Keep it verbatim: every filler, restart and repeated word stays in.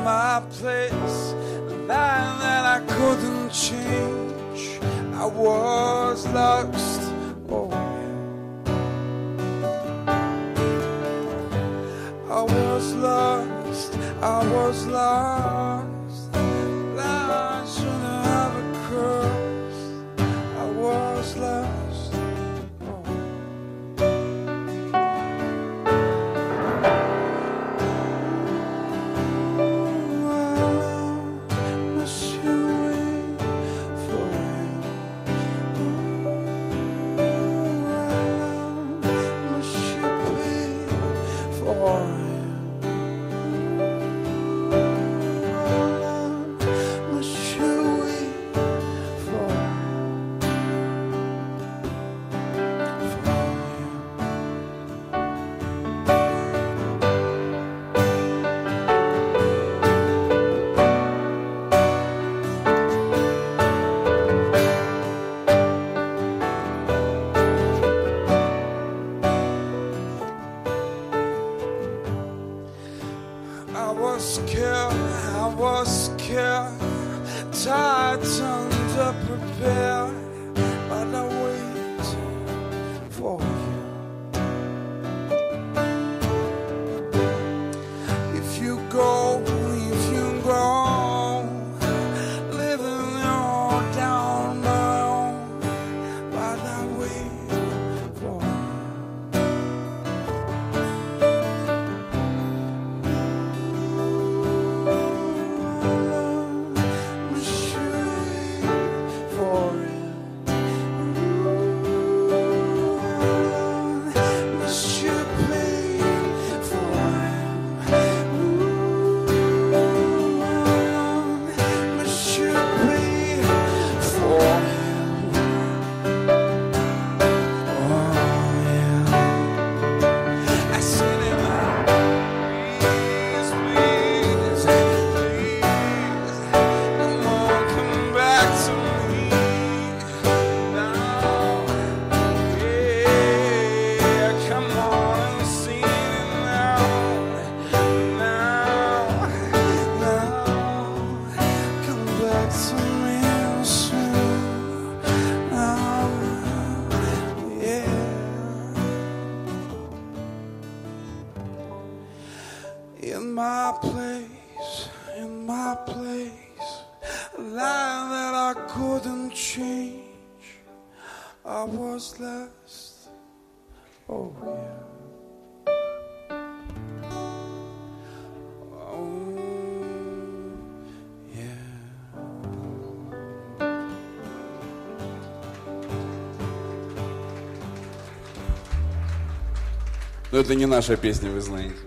my place, a line that I couldn't change. I was lost, oh yeah. I was lost, I was lost. I shouldn't have a crossed. I was lost, oh. I was scared, I was scared, tired, underprepared, but I waited for you. If you go, if you go, living all down my own, but I waited for you. In my place, in my place, a line that I couldn't change. I was lost, oh yeah. Oh yeah. Но это не наша песня, вы знаете.